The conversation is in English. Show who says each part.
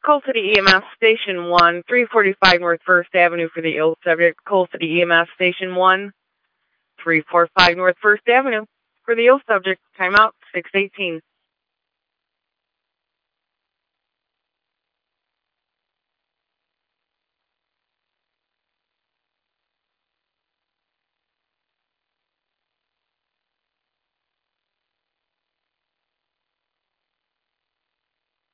Speaker 1: Coal City EMS Station 1, 345 North 1st Avenue for the ill subject. Coal City EMS Station 1, 345 North 1st Avenue for the ill subject. Timeout 6:18.